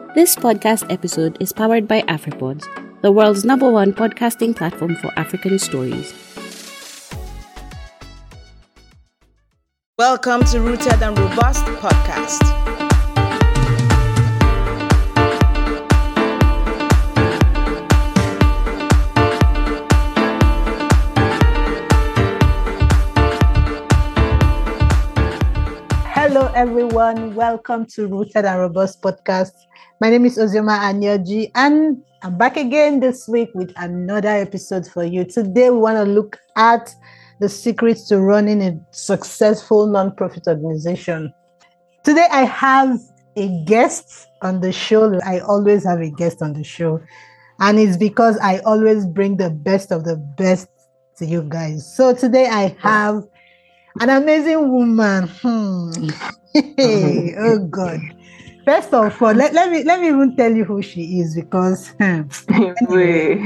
This podcast episode is powered by AfriPods, the world's #1 podcasting platform for African stories. Welcome to Rooted and Robust Podcast. Hello, everyone. Welcome to Rooted and Robust Podcast. My name is Ozioma Anyoji, and I'm back again this week with another episode for you. Today, we want to look at the secrets to running a successful nonprofit organization. Today, I have a guest on the show. I always have a guest on the show, and it's because I always bring the best of the best to you guys. So today, I have an amazing woman. Oh God. First of all, let me even tell you who she is because Anyway.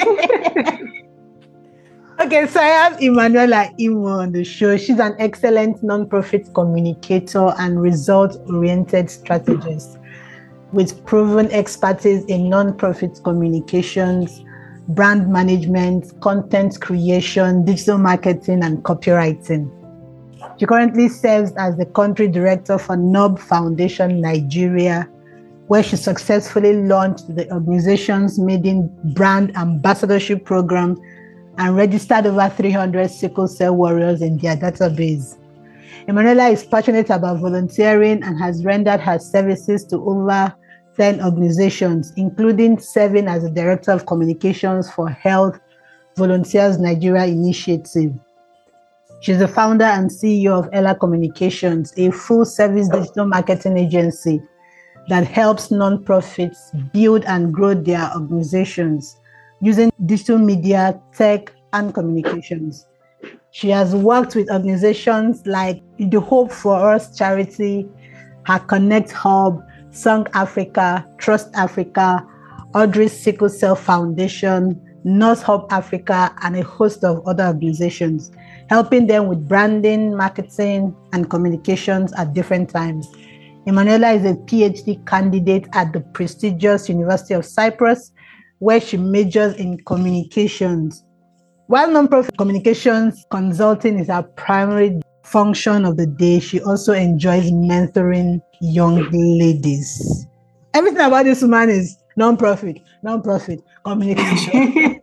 Okay, so I have Emanuela Imo on the show. She's an excellent nonprofit communicator and result-oriented strategist with proven expertise in nonprofit communications, brand management, content creation, digital marketing, and copywriting. She currently serves as the country director for NOB Foundation Nigeria, where she successfully launched the organization's maiden brand ambassadorship program and registered over 300 sickle cell warriors in their database. Emanuela is passionate about volunteering and has rendered her services to over 10 organizations, including serving as the director of communications for Health Volunteers Nigeria Initiative. She's the founder and CEO of Ella Communications, a full-service digital marketing agency that helps nonprofits build and grow their organizations using digital media, tech, and communications. She has worked with organizations like the Hope for Us charity, Her Connect Hub, Song Africa, Trust Africa, Audrey's Sickle Cell Foundation, North Hub Africa, and a host of other organizations, helping them with branding, marketing, and communications at different times. Emanuela is a PhD candidate at the prestigious University of Cyprus, where she majors in communications. While nonprofit communications consulting is her primary function of the day, she also enjoys mentoring young ladies. Everything about this woman is nonprofit, communication.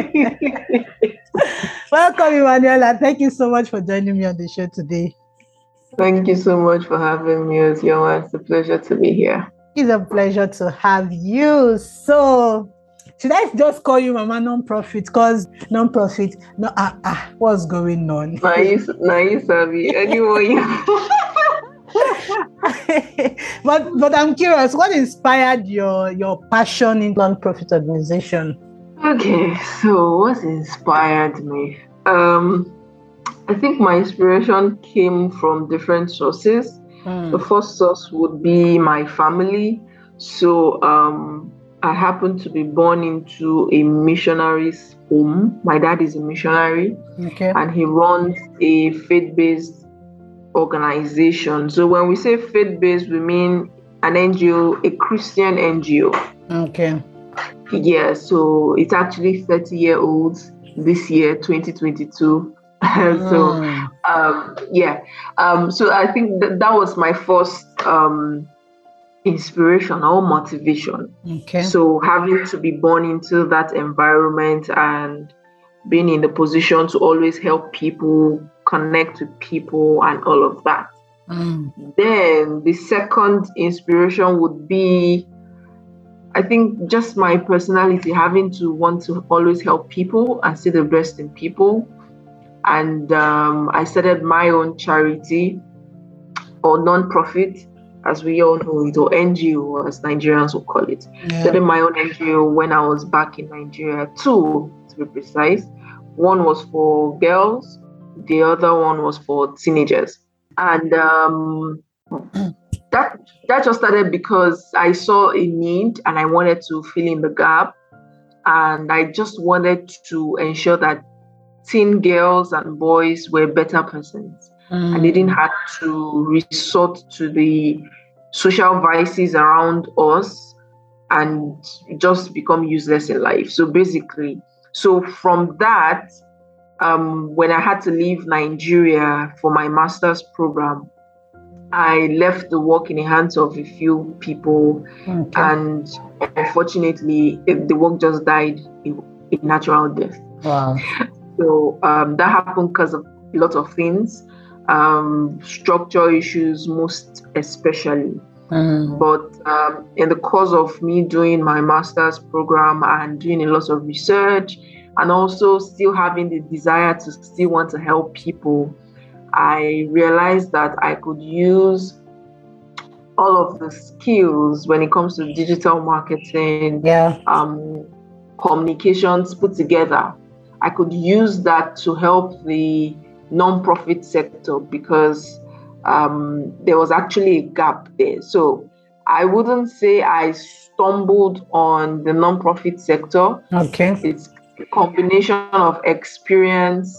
Welcome, Emanuela. Thank you so much for joining me on the show today. Thank you so much for having me, Ozioma. It's a pleasure to be here. It's a pleasure to have you. So, should I just call you Mama Nonprofit? Because nonprofit, what's going on? Nice, Abby. Anyway. but I'm curious, what inspired your passion in nonprofit organization? Okay, so what inspired me? I think my inspiration came from different sources. The first source would be my family. So I happened to be born into a missionary's home. My dad is a missionary, and he runs a faith-based organization. So when we say faith-based, we mean an NGO, a Christian NGO. Okay. Yeah, so it's actually 30-year-old this year, 2022. So I think that was my first inspiration or motivation. Okay. So having to be born into that environment and being in the position to always help people, connect with people, and all of that. Then the second inspiration would be, I think, just my personality, having to want to always help people and see the best in people. And I started my own charity or non-profit, as we all know it, or NGO, as Nigerians will call it. Started my own NGO when I was back in Nigeria, 2 to be precise. One was for girls, the other one was for teenagers. And that just started because I saw a need and I wanted to fill in the gap. And I just wanted to ensure that teen girls and boys were better persons. And they didn't have to resort to the social vices around us and just become useless in life. So basically, from that, when I had to leave Nigeria for my master's program, I left the work in the hands of a few people, and unfortunately, the work just died in natural death. Wow. So that happened because of a lot of things, structural issues most especially. But in the course of me doing my master's program and doing a lot of research, and also still having the desire to still want to help people, I realized that I could use all of the skills when it comes to digital marketing, communications put together. I could use that to help the non-profit sector, because there was actually a gap there. So I wouldn't say I stumbled on the non-profit sector. Okay. It's a combination of experience,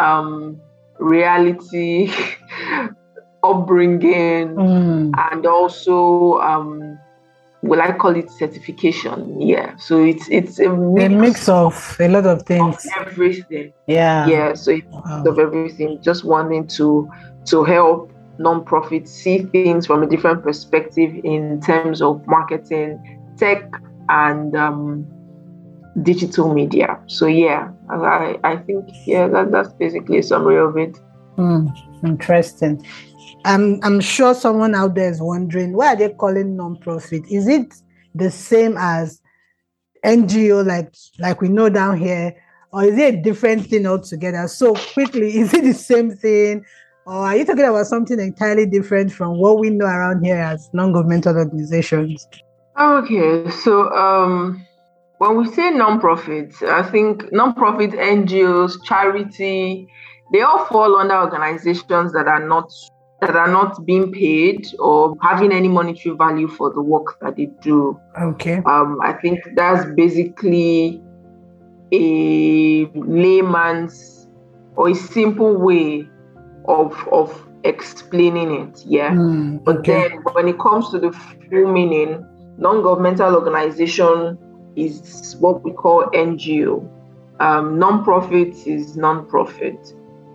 reality, upbringing, and also will I call it certification? Yeah. So it's a mix of a lot of things. Of everything. Yeah. Yeah. So it's of everything. Just wanting to help non-profits see things from a different perspective in terms of marketing, tech, and digital media. So yeah, I think that's basically a summary of it. Interesting. I'm sure someone out there is wondering, why are they calling non-profit? Is it the same as NGO like we know down here, or is it a different thing altogether? So quickly, is it the same thing, or are you talking about something entirely different from what we know around here as non-governmental organizations? Okay, so when we say non-profit, I think non-profit, NGOs, charity, they all fall under organizations that are not being paid or having any monetary value for the work that they do. Okay. I think that's basically a layman's or a simple way of explaining it. Yeah. But then when it comes to the full meaning, non-governmental organization is what we call NGO. Non-profit is non-profit.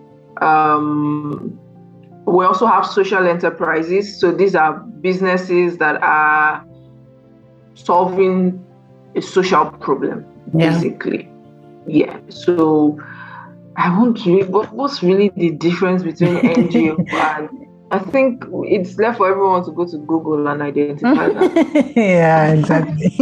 We also have social enterprises. So these are businesses that are solving a social problem, basically. Yeah. So I want to read what's really the difference between NGO and I think it's left for everyone to go to Google and identify that. Yeah, exactly.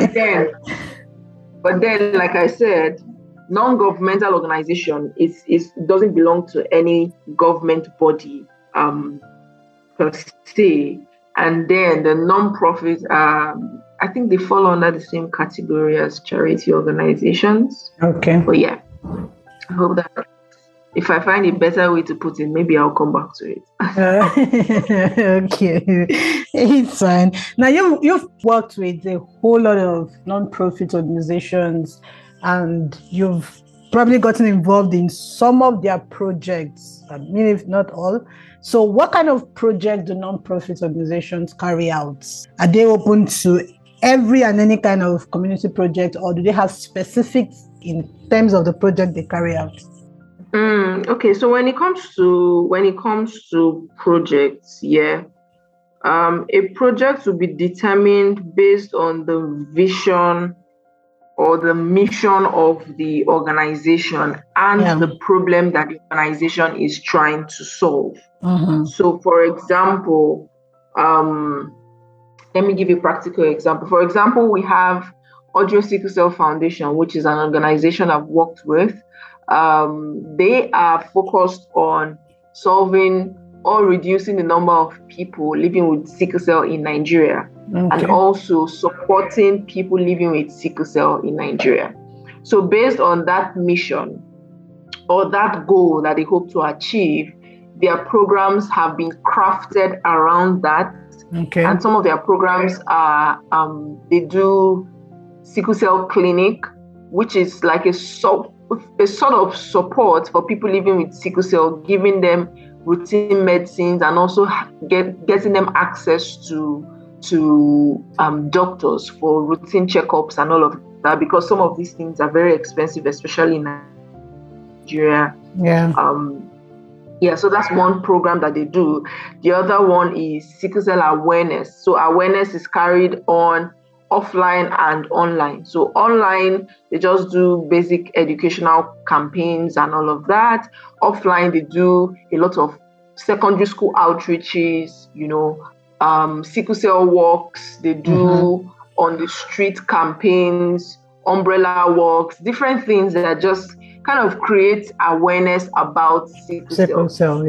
But then, like I said, non-governmental organization doesn't belong to any government body per se. And then the non-profit, I think they fall under the same category as charity organizations. Okay. But yeah, I hope that if I find a better way to put it, maybe I'll come back to it. Okay, it's fine. Now you've worked with a whole lot of non-profit organizations, and you've probably gotten involved in some of their projects. I mean, if not all. So, what kind of project do non-profit organizations carry out? Are they open to every and any kind of community project, or do they have specifics in terms of the project they carry out? Okay, so when it comes to projects, a project will be determined based on the vision or the mission of the organization and the problem that the organization is trying to solve. So, for example, let me give you a practical example. For example, we have Audio Sickle Cell Foundation, which is an organization I've worked with. They are focused on solving or reducing the number of people living with sickle cell in Nigeria, and also supporting people living with sickle cell in Nigeria. So based on that mission or that goal that they hope to achieve, their programs have been crafted around that. And some of their programs are, they do sickle cell clinic, which is like a sort of support for people living with sickle cell, giving them routine medicines and also getting them access to to doctors for routine checkups and all of that, because some of these things are very expensive, especially in Nigeria. So that's one program that they do. The other one is sickle cell awareness. So awareness is carried on offline and online. So online, they just do basic educational campaigns and all of that. Offline, they do a lot of secondary school outreaches, sickle cell walks. They do on the street campaigns, umbrella walks, different things that just kind of create awareness about sickle cell.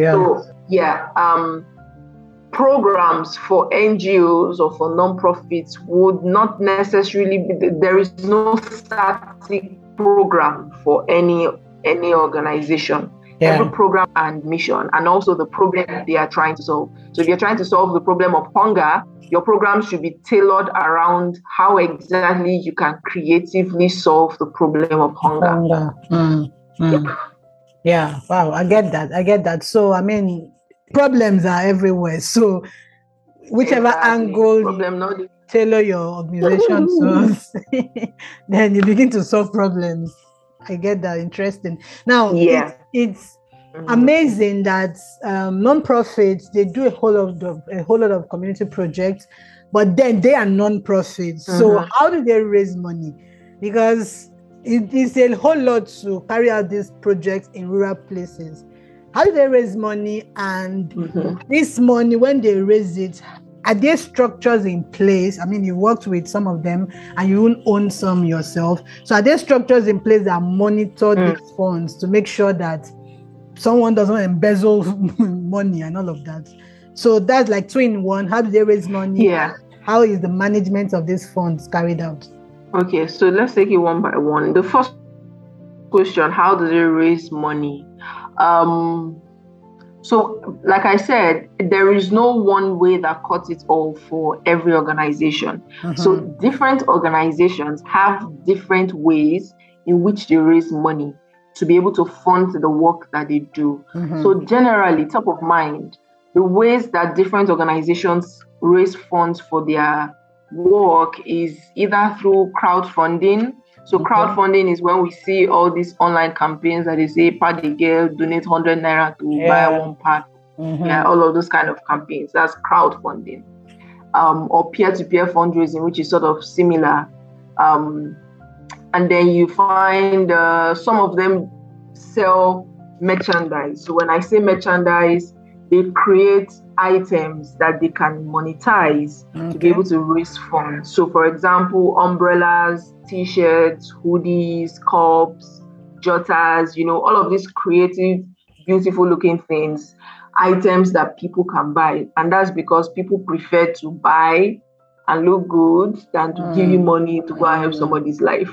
Programs for NGOs or for non-profits would not necessarily be, there is no static program for any organization. Every program and mission, and also the problem they are trying to solve. So if you're trying to solve the problem of hunger, your program should be tailored around how exactly you can creatively solve the problem of hunger. Yeah, wow, I get that. So, I mean, problems are everywhere. So, whichever angle you tailor your organization to, then you begin to solve problems. I get that. Interesting. Now, it's amazing that non-profits, they do a whole lot of community projects, but then they are non-profits. So how do they raise money? Because it is a whole lot to carry out these projects in rural places. How do they raise money? And this money, when they raise it, are there structures in place? I mean, you worked with some of them and you own some yourself. So are there structures in place that monitor these funds to make sure that someone doesn't embezzle money and all of that? So that's like 2 in 1. How do they raise money? How is the management of these funds carried out? Okay, so let's take it one by one. The first question, how do they raise money? So, like I said, there is no one way that cuts it all for every organization. So different organizations have different ways in which they raise money to be able to fund the work that they do. So generally, top of mind, the ways that different organizations raise funds for their work is either through crowdfunding. So crowdfunding is when we see all these online campaigns that they say, "Pad the girl, donate 100 naira to buy one pad." All of those kind of campaigns. That's crowdfunding. Or peer-to-peer fundraising, which is sort of similar. And then you find some of them sell merchandise. So when I say merchandise, they create items that they can monetize to be able to raise funds. So for example, umbrellas, t-shirts, hoodies, cups, jotters, all of these creative, beautiful looking things, items that people can buy. And that's because people prefer to buy and look good than to give you money to go and help somebody's life.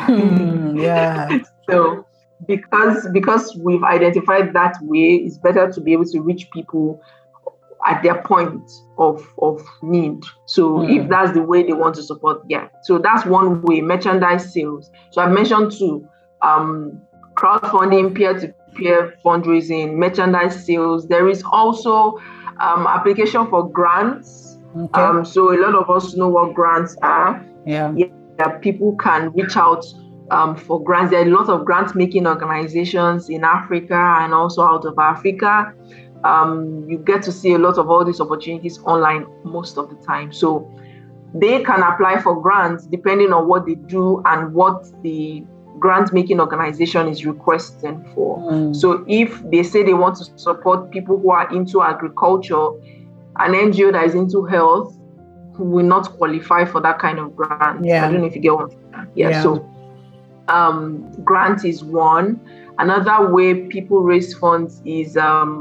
So because we've identified that way, it's better to be able to reach people at their point of need. So if that's the way they want to support, so that's one way, merchandise sales. So I've mentioned 2, crowdfunding, peer-to-peer fundraising, merchandise sales. There is also application for grants. So a lot of us know what grants are. People can reach out for grants. There are a lot of grant-making organizations in Africa and also out of Africa. You get to see a lot of all these opportunities online most of the time. So they can apply for grants depending on what they do and what the grant-making organization is requesting for. So if they say they want to support people who are into agriculture, an NGO that is into health will not qualify for that kind of grant. I don't know if you get what I'm saying. So grant is one. Another way people raise funds is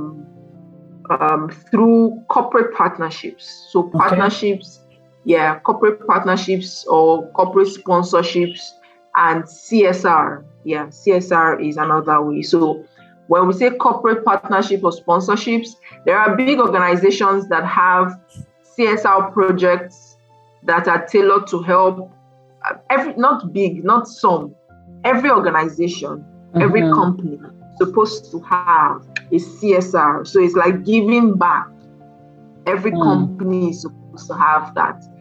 through corporate partnerships. So partnerships, corporate partnerships or corporate sponsorships, and CSR. CSR is another way. So when we say corporate partnership or sponsorships, there are big organizations that have CSR projects that are tailored to help not big, not some. Every organization, every company supposed to have a CSR. So it's like giving back. Every company is supposed to have that.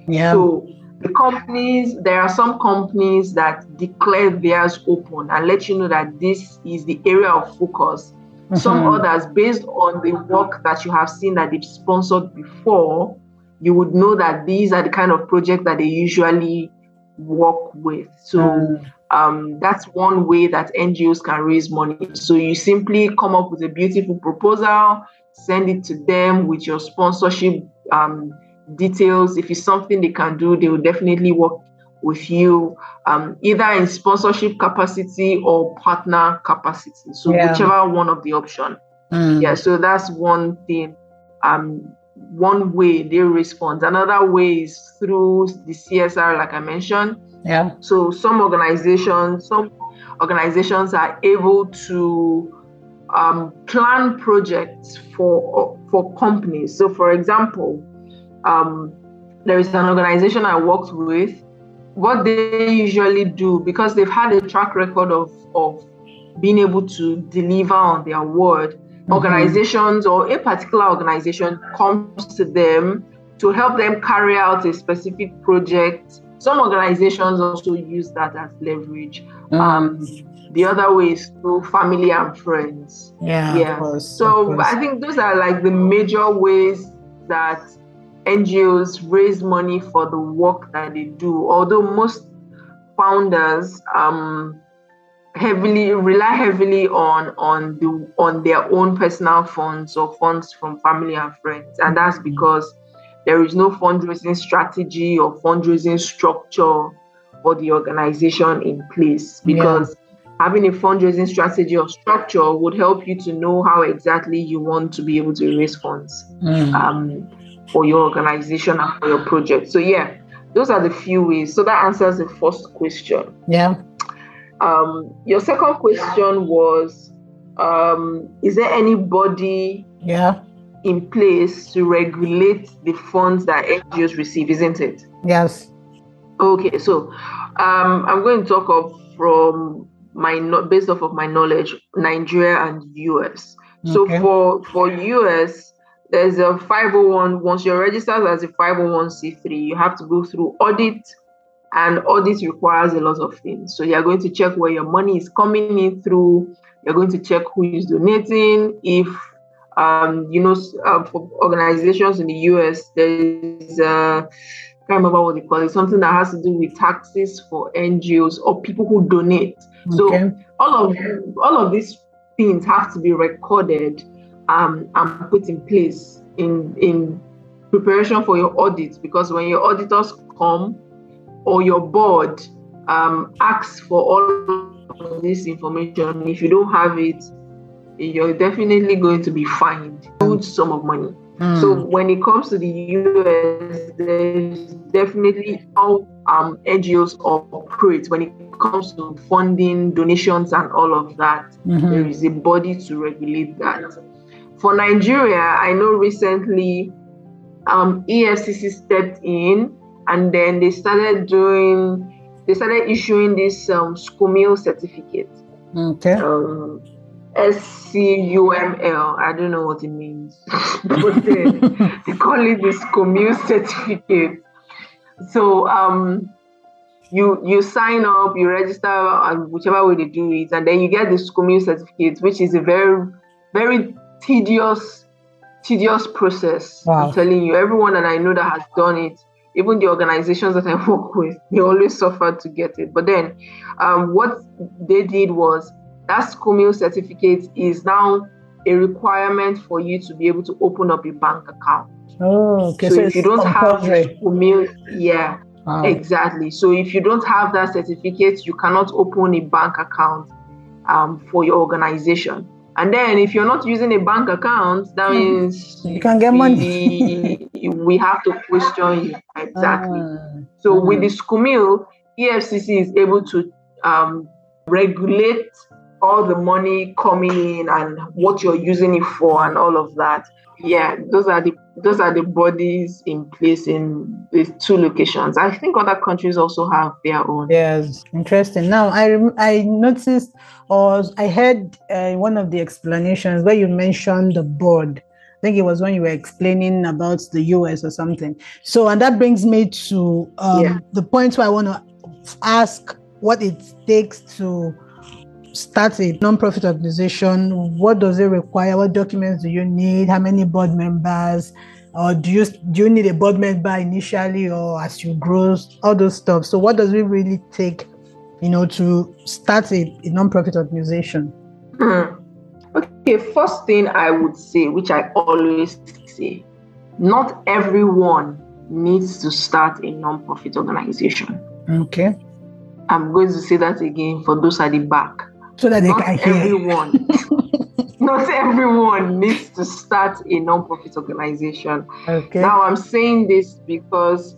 Yeah. So there are some companies that declare theirs open and let you know that this is the area of focus. Some others, based on the work that you have seen that they've sponsored before, you would know that these are the kind of projects that they usually work with. So that's one way that NGOs can raise money. So you simply come up with a beautiful proposal, send it to them with your sponsorship details. If it's something they can do, they will definitely work with you, either in sponsorship capacity or partner capacity. So whichever one of the option. Yeah, so that's one thing. One way they respond. Another way is through the CSR, like I mentioned. Yeah. So some organizations are able to plan projects for companies. So, for example, there is an organization I worked with. What they usually do, because they've had a track record of being able to deliver on their word, organizations or a particular organization comes to them to help them carry out a specific project. Some organizations also use that as leverage. The other way is through family and friends. Of course, so I think those are like the major ways that NGOs raise money for the work that they do. Although most founders rely heavily on their own personal funds or funds from family and friends, and that's because there is no fundraising strategy or fundraising structure for the organization in place. Because having a fundraising strategy or structure would help you to know how exactly you want to be able to raise funds for your organization and for your project. So those are the few ways. So that answers the first question. Your second question was, is there anybody in place to regulate the funds that NGOs receive, isn't it? Yes. Okay, so I'm going to talk from based off of my knowledge, Nigeria and US. So for US, there's a 501. Once you're registered as a 501c3, you have to go through audit, and audit requires a lot of things. So you're going to check where your money is coming in through. You're going to check who is donating. If for organizations in the US, there's I can't remember what they call it, something that has to do with taxes for NGOs or people who donate. So all of these things have to be recorded and put in place in preparation for your audit, because when your auditors come or your board asks for all of this information, if you don't have it, you're definitely going to be fined a huge sum of money. So when it comes to the US, there's definitely how NGOs operate when it comes to funding, donations, and all of that. There is a body to regulate that. For Nigeria, I know recently EFCC stepped in, and then they started issuing this SCUML certificate. SCUML. I don't know what it means, but they call it the SCUML certificate. So you sign up, you register, whichever way they do it, and then you get the SCUML certificate, which is a very, very tedious process. I'm telling you, everyone that I know that has done it, even the organizations that I work with, they always suffer to get it. But then what they did was, that SCUML certificate is now a requirement for you to be able to open up a bank account. So if you don't have the SCUML, exactly. So if you don't have that certificate, you cannot open a bank account for your organization. And then if you're not using a bank account, that means you can get money. We have to question you. Exactly. So with the SCUML, EFCC is able to regulate all the money coming in and what you're using it for and all of that. Those are the bodies in place in these two locations. I think other countries also have their own. Yes, interesting. Now I noticed, or I heard one of the explanations where you mentioned the board, think it was when you were explaining about the US or something. So, and that brings me to the point where I want to ask what it takes to start a non-profit organization. What does it require? What documents do you need? How many board members? Or do you need a board member initially, or as you grow, all those stuff? So what does it really take, to start a non-profit organization? Okay, first thing I would say, which I always say, not everyone needs to start a non-profit organization. Okay. I'm going to say that again for those at the back. So that they can hear. Not everyone needs to start a non-profit organization. Okay. Now, I'm saying this because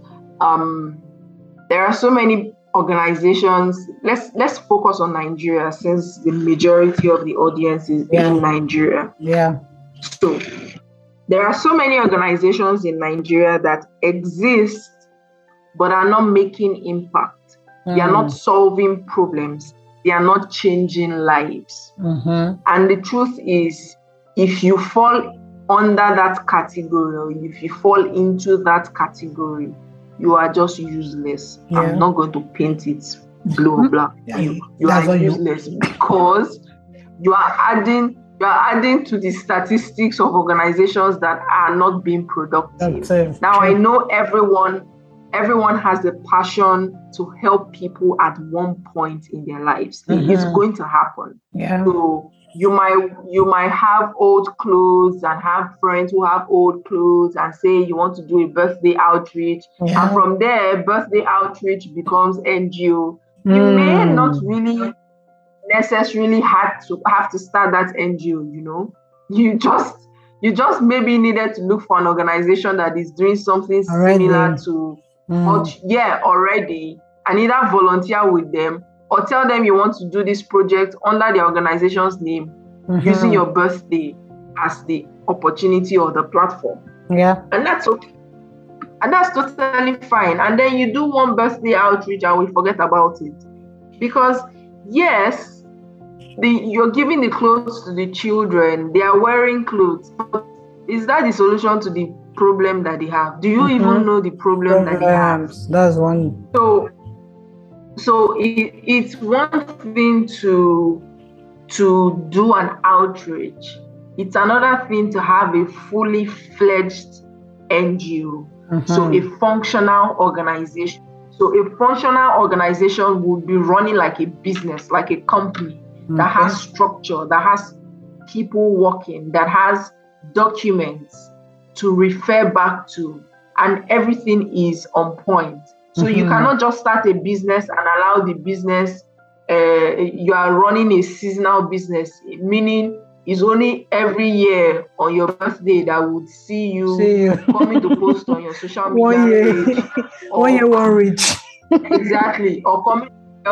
there are so many organizations. Let's focus on Nigeria, since the majority of the audience is in Nigeria. Yeah. So there are so many organizations in Nigeria that exist but are not making impact. They are not solving problems. They are not changing lives. Mm-hmm. And the truth is, if you fall under that category, or if you fall into that category, you are just useless. Yeah. I'm not going to paint it blue or black. You are useless because you are adding to the statistics of organizations that are not being productive. Now, I know everyone has the passion to help people at one point in their lives. Mm-hmm. It's going to happen. Yeah. So you might have old clothes and have friends who have old clothes and say you want to do a birthday outreach. Yeah. And from there, birthday outreach becomes NGO. You may not really necessarily have to start that NGO, You just maybe needed to look for an organization that is doing something similar to already, and either volunteer with them or tell them you want to do this project under the organization's name, using your birthday as the opportunity or the platform. Yeah. And that's okay. And that's totally fine. And then you do one birthday outreach and we forget about it. Because yes, you're giving the clothes to the children, they are wearing clothes. But is that the solution to the problem that they have? Do you even know the problem that they have? That's one. So it's one thing to do an outreach. It's another thing to have a fully fledged NGO. So a functional organization. So a functional organization would be running like a business, like a company that has structure, that has people working, that has documents to refer back to, and everything is on point. So you cannot just start a business and allow the business, you are running a seasonal business, meaning it's only every year on your birthday that would see you coming to post on your social media page. 1 year, one reach. Exactly. Or coming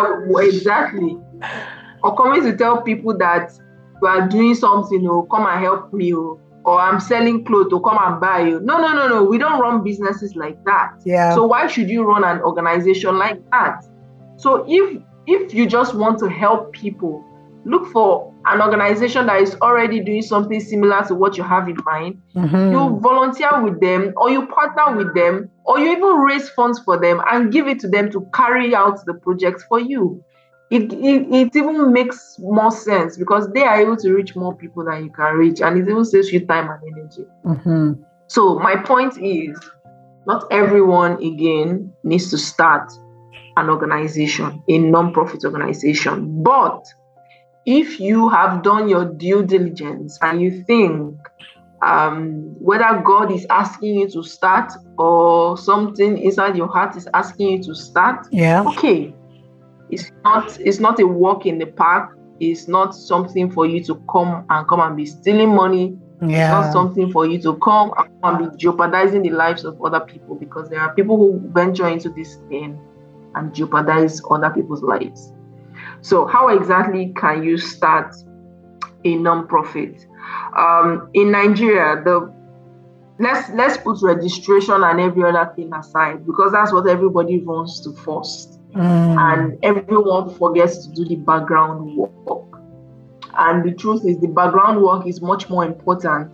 to tell people that you are doing something, come and help me, or I'm selling clothes, to come and buy you. No. We don't run businesses like that. Yeah. So why should you run an organization like that? So if you just want to help people, look for an organization that is already doing something similar to what you have in mind. You volunteer with them, or you partner with them, or you even raise funds for them and give it to them to carry out the project for you. It even makes more sense because they are able to reach more people than you can reach, and it even saves you time and energy. So my point is, not everyone, again, needs to start an organization, a non-profit organization. But if you have done your due diligence and you think whether God is asking you to start or something inside your heart is asking you to start, okay. It's not a walk in the park. It's not something for you to come and be stealing money. It's not something for you to come and be jeopardizing the lives of other people, because there are people who venture into this thing and jeopardize other people's lives. So how exactly can you start a non-profit? In Nigeria, let's put registration and every other thing aside, because that's what everybody wants to first. And everyone forgets to do the background work. And the truth is, the background work is much more important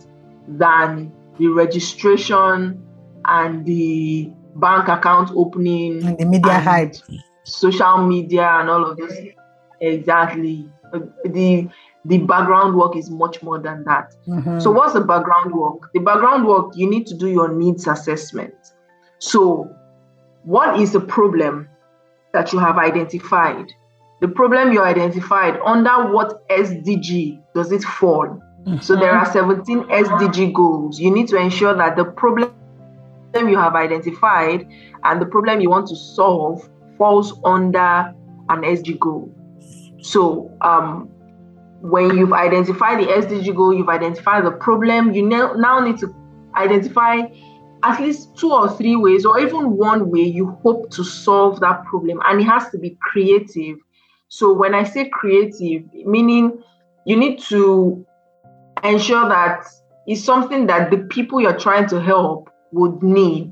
than the registration and the bank account opening and the media hype, social media and all of this. Exactly. The background work is much more than that. So what's the background work? The background work, you need to do your needs assessment. So what is the problem that you have identified? The problem you identified, under what SDG does it fall? So there are 17 SDG goals. You need to ensure that the problem you have identified and the problem you want to solve falls under an SDG goal. So when you've identified the SDG goal, you've identified the problem, you now need to identify at least 2 or 3 ways, or even one way you hope to solve that problem. And it has to be creative. So when I say creative, meaning you need to ensure that it's something that the people you're trying to help would need.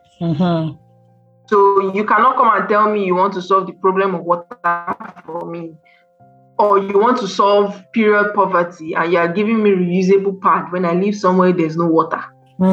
So you cannot come and tell me you want to solve the problem of water for me, or you want to solve period poverty and you are giving me reusable pad when I live somewhere there's no water.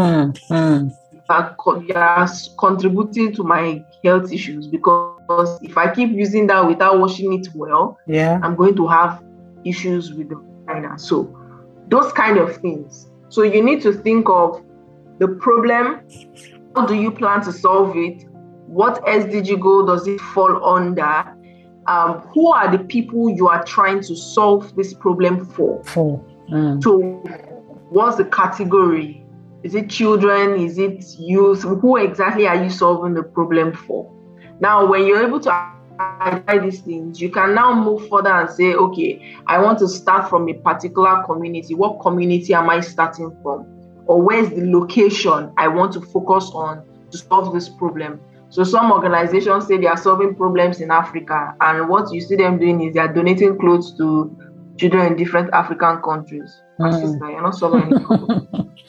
You are contributing to my health issues, because if I keep using that without washing it well, I'm going to have issues with the vagina. So those kind of things. So you need to think of the problem. How do you plan to solve it? What SDG goal does it fall under? Who are the people you are trying to solve this problem for? So what's the category? Is it children? Is it youth? Who exactly are you solving the problem for? Now, when you're able to identify these things, you can now move further and say, okay, I want to start from a particular community. What community am I starting from? Or where's the location I want to focus on to solve this problem? So some organizations say they are solving problems in Africa, and what you see them doing is they are donating clothes to children in different African countries. My sister, you're not solving any problem.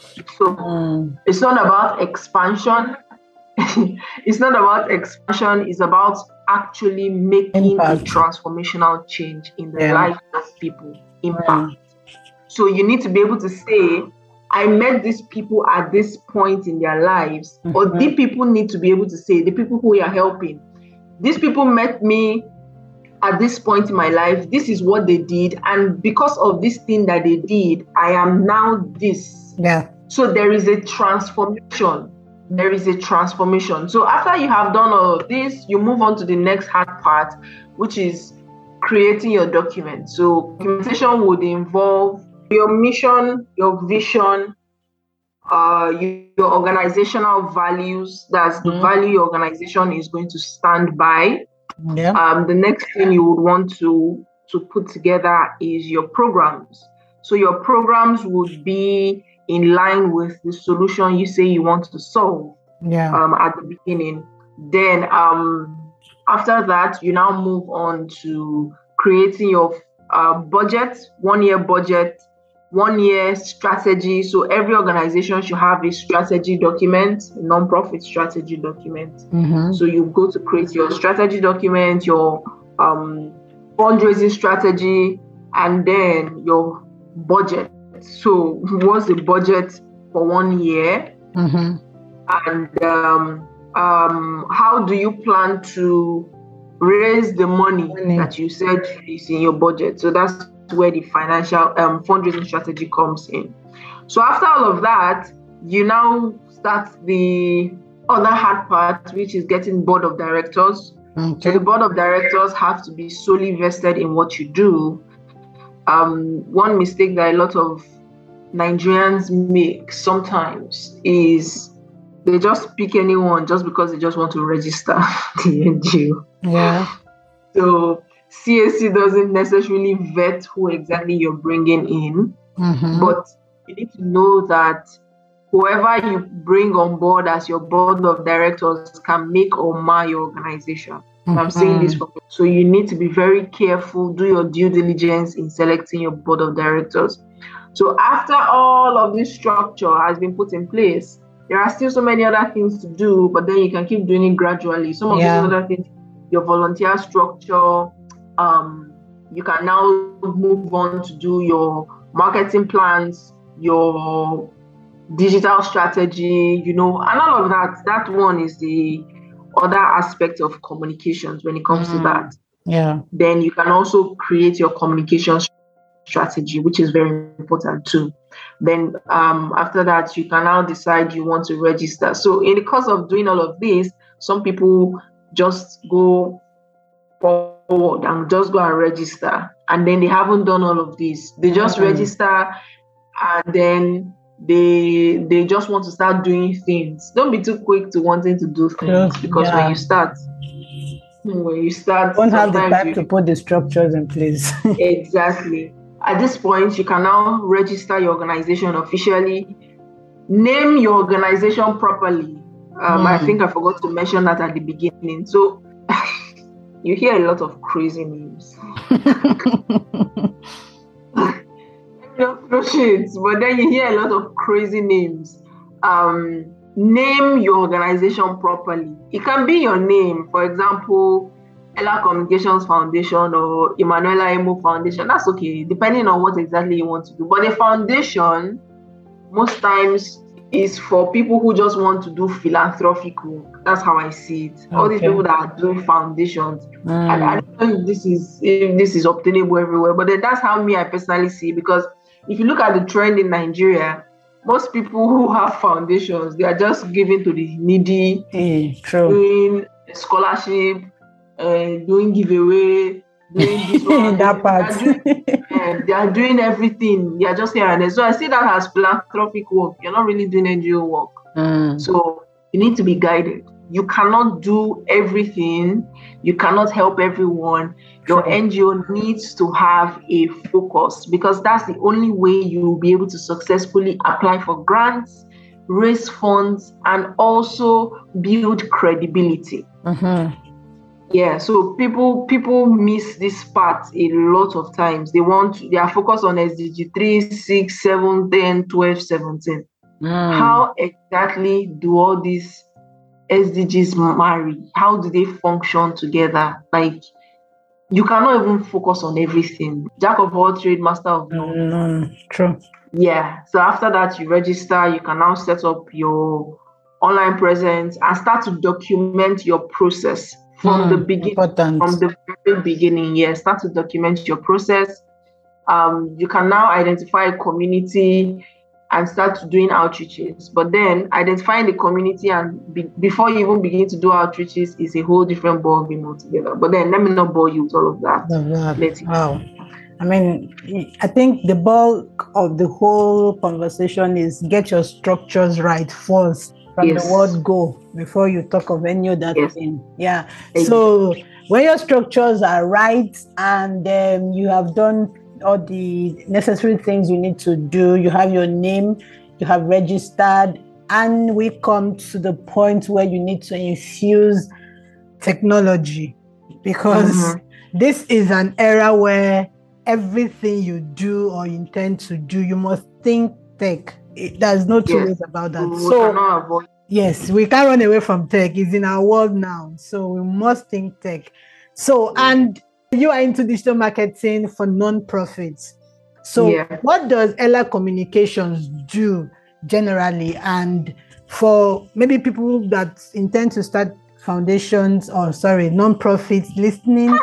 So it's not about expansion. It's not about expansion. It's about actually making a transformational change in the life of people. Impact. So you need to be able to say, I met these people at this point in their lives, or the people need to be able to say, the people who we are helping, these people met me at this point in my life, this is what they did, and because of this thing that they did, I am now this. So there is a transformation. So after you have done all of this, you move on to the next hard part, which is creating your document. So documentation would involve your mission, your vision, your organizational values. That's the value your organization is going to stand by. The next thing you would want to put together is your programs. So your programs would be in line with the solution you say you want to solve at the beginning. Then after that, you now move on to creating your budget, 1 year budget, 1 year strategy. So every organization should have a strategy document, a non-profit strategy document. So you go to create your strategy document, your fundraising strategy, and then your budget. So what's the budget for 1 year? And how do you plan to raise the money that you said is in your budget? So that's where the financial fundraising strategy comes in. So after all of that, you now start the other hard part, which is getting board of directors. So the board of directors have to be solely vested in what you do. One mistake that a lot of Nigerians make sometimes is they just pick anyone just because they just want to register the NGO. So CAC doesn't necessarily vet who exactly you're bringing in, but you need to know that whoever you bring on board as your board of directors can make or mar your organization. I'm saying this for you. So you need to be very careful, do your due diligence in selecting your board of directors. So after all of this structure has been put in place, there are still so many other things to do, but then you can keep doing it gradually. Some of these other things, your volunteer structure, you can now move on to do your marketing plans, your digital strategy, and all of that. That one is the other aspect of communications when it comes to that. Yeah. Then you can also create your communication strategy, which is very important too. Then after that, you can now decide you want to register. So in the course of doing all of this, some people just go forward and just go and register, and then they haven't done all of this. They just register, and then they just want to start doing things. Don't be too quick to wanting to do things, because when you start, don't have the time to put the structures in place. Exactly. At this point, you can now register your organization officially, name your organization properly. I think I forgot to mention that at the beginning. So you hear a lot of crazy names. No shit, but then you hear a lot of crazy names. Name your organization properly. It can be your name, for example, Ella Communications Foundation or Emanuela Emo Foundation. That's okay, depending on what exactly you want to do. But a foundation, most times, is for people who just want to do philanthropic work. That's how I see it. Okay. All these people that are doing foundations. I don't know if this is obtainable everywhere, but then that's how I personally see it. Because if you look at the trend in Nigeria, most people who have foundations, they are just giving to the needy, doing scholarship, doing giveaway, doing this one. That part. They are doing everything. They are just here and there. So I see that as philanthropic work. You're not really doing NGO work. So you need to be guided. You cannot do everything. You cannot help everyone. Your NGO needs to have a focus, because that's the only way you will be able to successfully apply for grants, raise funds, and also build credibility. Yeah, so people miss this part a lot of times. They are focused on SDG 3, 6, 7, 10, 12, 17. How exactly do all these SDGs marry? How do they function together? Like, you cannot even focus on everything. Jack of all trades, master of none. True. Yeah. So after that, you register. You can now set up your online presence and start to document your process from the beginning. From the very beginning, start to document your process. You can now identify a community and start doing outreaches. But then identifying the community and before you even begin to do outreaches is a whole different ballgame altogether. But then let me not bore you with all of that. Wow. I mean, I think the bulk of the whole conversation is get your structures right first from the word go before you talk of any other thing. Yeah. So when your structures are right and you have done all the necessary things you need to do, you have your name, you have registered, and we come to the point where you need to infuse technology, because this is an era where everything you do or intend to do, you must think tech. There's no two ways about that. Yes, we can't run away from tech. It's in our world now, so we must think tech. So, and you are into digital marketing for non-profits. So what does Ella Communications do generally? And for maybe people that intend to start foundations non-profits listening,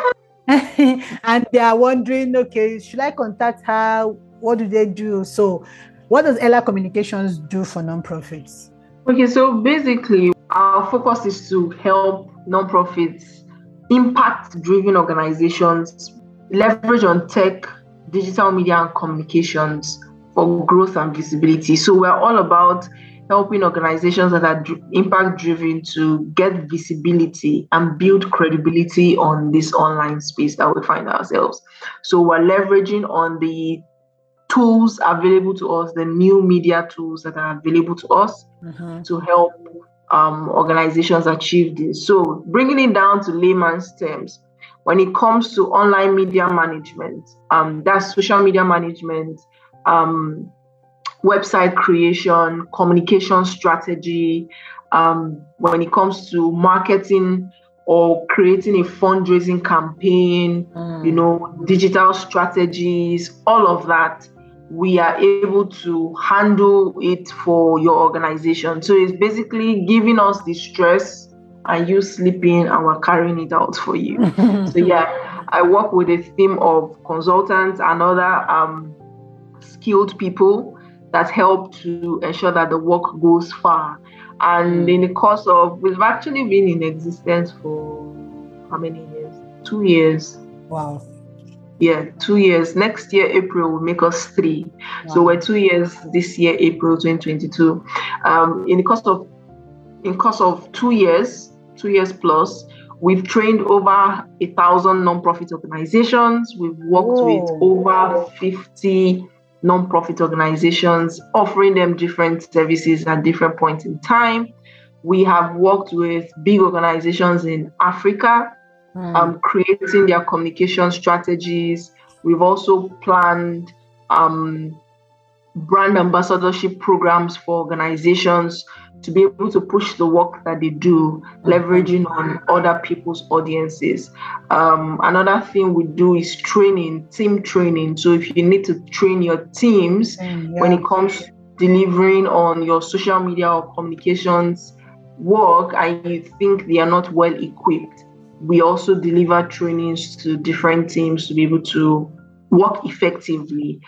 and they are wondering, okay, should I contact her? What do they do? So what does Ella Communications do for non-profits? Okay, so basically our focus is to help non-profits, impact-driven organizations leverage on tech, digital media, and communications for growth and visibility. So we're all about helping organizations that are impact-driven to get visibility and build credibility on this online space that we find ourselves. So we're leveraging on the tools available to us, the new media tools that are available to us to help organizations achieve this. So bringing it down to layman's terms, when it comes to online media management, that's social media management, website creation, communication strategy, when it comes to marketing or creating a fundraising campaign, digital strategies, all of that. we are able to handle it for your organization. So it's basically giving us the stress and you sleeping and we're carrying it out for you. So yeah, I work with a team of consultants and other skilled people that help to ensure that the work goes far. And in the course of, we've actually been in existence for how many years? 2 years. Wow. Yeah, 2 years. Next year, April, will make us 3. Wow. So we're 2 years this year, April 2022. In the course of 2 years plus, we've trained over 1,000 nonprofit organizations. We've worked with over 50 nonprofit organizations, offering them different services at different points in time. We have worked with big organizations in Africa, creating their communication strategies. We've also planned brand ambassadorship programs for organizations to be able to push the work that they do, leveraging on other people's audiences. Another thing we do is team training. So if you need to train your teams when it comes to delivering on your social media or communications work and you think they are not well equipped, we also deliver trainings to different teams to be able to work effectively.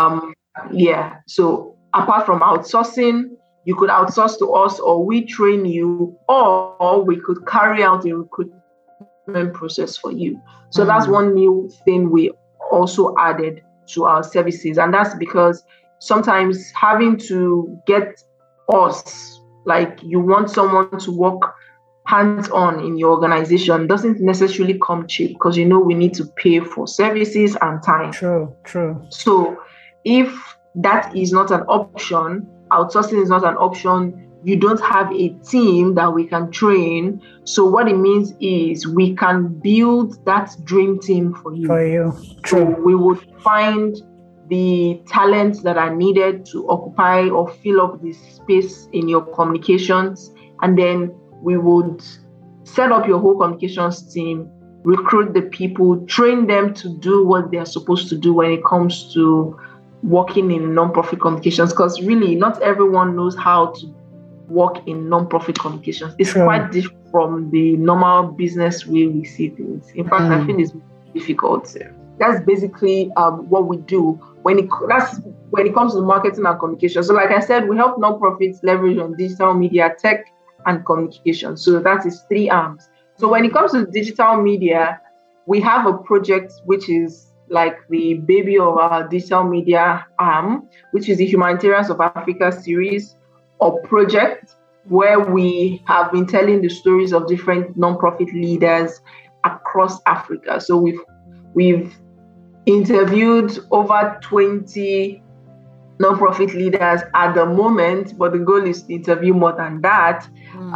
So apart from outsourcing, you could outsource to us or we train you, or we could carry out a recruitment process for you. So that's one new thing we also added to our services. And that's because sometimes having to get us, like you want someone to work hands-on in your organization, doesn't necessarily come cheap because we need to pay for services and time. True. So if that is not an option, outsourcing is not an option, you don't have a team that we can train. So what it means is we can build that dream team for you. True. So we would find the talents that are needed to occupy or fill up this space in your communications. And then we would set up your whole communications team, recruit the people, train them to do what they're supposed to do when it comes to working in nonprofit communications, because really not everyone knows how to work in nonprofit communications. It's quite different from the normal business way we see things. In fact, I think it's difficult. That's basically what we do when it comes to marketing and communication. So like I said, we help nonprofits leverage on digital media, tech, and communication. So that is 3 arms. So when it comes to digital media, we have a project which is like the baby of our digital media arm, which is the Humanitarians of Africa series or project, where we have been telling the stories of different nonprofit leaders across Africa. So we've interviewed over 20 nonprofit leaders at the moment, but the goal is to interview more than that.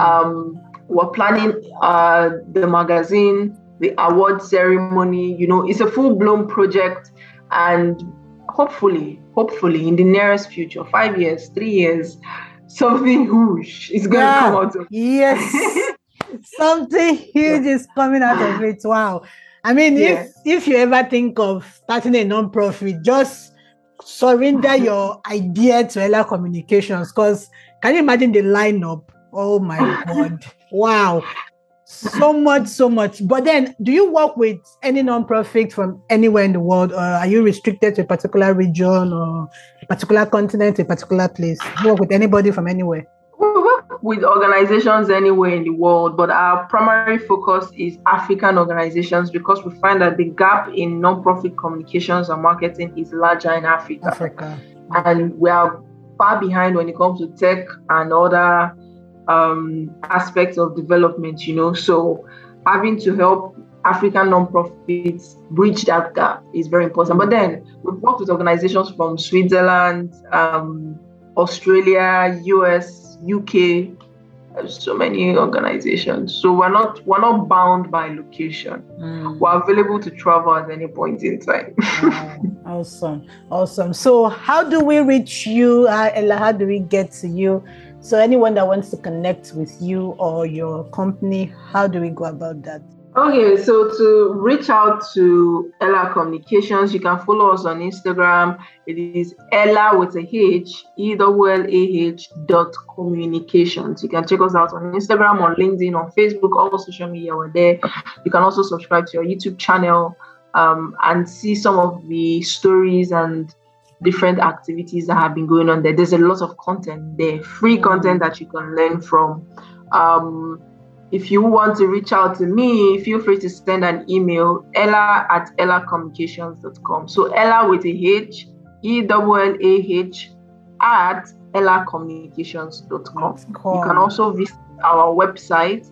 We're planning the magazine, the award ceremony. It's a full-blown project, and hopefully in the nearest future, 5 years, 3 years, something huge is going to come out of it. Yes. Something huge is coming out of it. Wow. I mean, if you ever think of starting a nonprofit, just surrender your idea to Ella Communications, because can you imagine the lineup? Oh my God. Wow. So much. But then, do you work with any nonprofit from anywhere in the world, or are you restricted to a particular region or a particular continent, a particular place? Do you work with anybody from anywhere? We work with organizations anywhere in the world, but our primary focus is African organizations because we find that the gap in nonprofit communications and marketing is larger in Africa. And we are far behind when it comes to tech and other aspects of development, so having to help African nonprofits bridge that gap is very important. But then we've worked with organizations from Switzerland, Australia, US, UK, so many organizations. So we're not bound by location. We're available to travel at any point in time. Awesome. So how do we reach you, Ella? How do we get to you? So anyone that wants to connect with you or your company, how do we go about that? Okay, so to reach out to Ella Communications, you can follow us on Instagram. It is Ella with a H, ELLAH.communications. You can check us out on Instagram, on LinkedIn, on Facebook, all social media, we're there. You can also subscribe to our YouTube channel and see some of the stories and different activities that have been going on there. There's a lot of content there, free content that you can learn from. If you want to reach out to me, feel free to send an email, ella@ellacommunications.com. So Ella with a H, ELLAH @ellacommunications.com. Cool. You can also visit our website,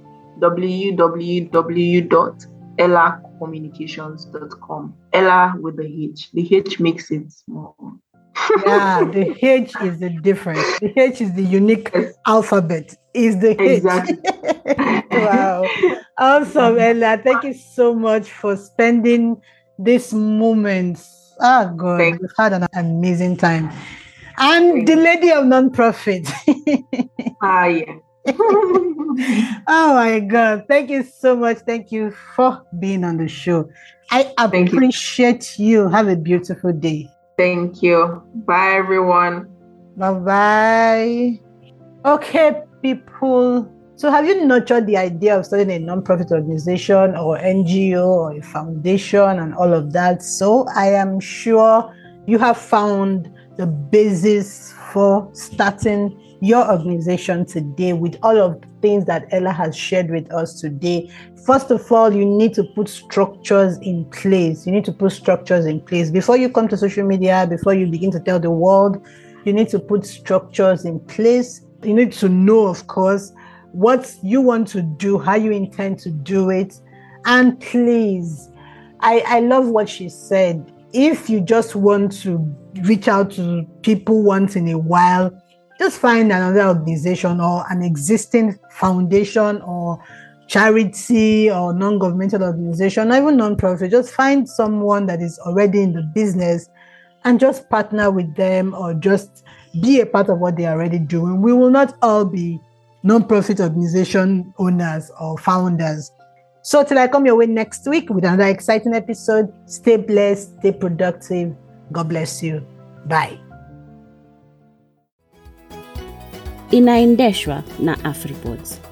www.ellacommunications.com. Ella with the H. The H makes it small. Yeah, the H is the difference. The H is the unique alphabet. Is the H. Exactly. Wow. Awesome, Ella. Thank you so much for spending this moment. Oh, God. Thank We've had an amazing time. And the lady of non-profit. Yeah. Oh, my God. Thank you so much. Thank you for being on the show. I appreciate you. Have a beautiful day. Thank you. Bye, everyone. Bye-bye. Okay, people. So have you nurtured the idea of starting a non-profit organization or NGO or a foundation and all of that? So I am sure you have found the basis for starting your organization today with all of the things that Ella has shared with us today. First of all, you need to put structures in place. You need to put structures in place. Before you come to social media, before you begin to tell the world, you need to put structures in place. You need to know, of course, what you want to do, how you intend to do it. And please, I love what she said. If you just want to reach out to people once in a while, just find another organization or an existing foundation or charity or non-governmental organization, or even non-profit. Just find someone that is already in the business and just partner with them or just be a part of what they are already doing. We will not all be non-profit organization owners or founders. So till I come your way next week with another exciting episode, stay blessed, stay productive. God bless you. Bye. Inaendeshwa na AfriPods.